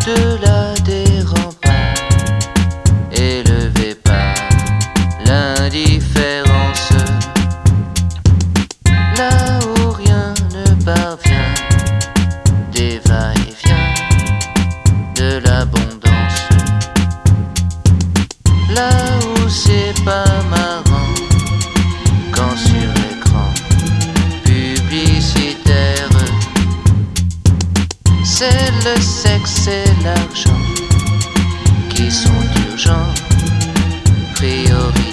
au-delà des remparts, élevé par l'indifférence, là où rien ne parvient, des va-et-vient de l'abondance, là où c'est pas marrant quand sur écran publicitaire c'est le sexe et l'argent qui sont d'urgence prioritaires.